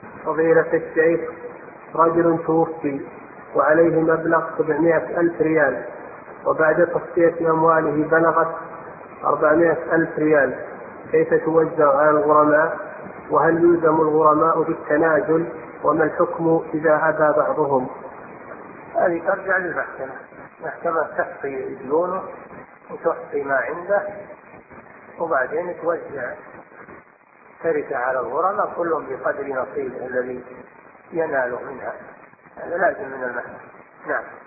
فضيلة الشيخ، رجل توفي وعليه مبلغ 700,000 ريال، وبعد تصفية أمواله بلغت 400,000 ريال، كيف توزع على الغرماء؟ وهل يلزم الغرماء بالتنازل؟ وما الحكم إذا أبى بعضهم؟ هذه ترجع للمحكمة، المحكمة تحصي ديونه وتحصي ما عنده، وبعدين توزع تركة على الغرماء كلهم بقدر نصيبه الذي يناله منها. هذا لازم من المحكمة. نعم.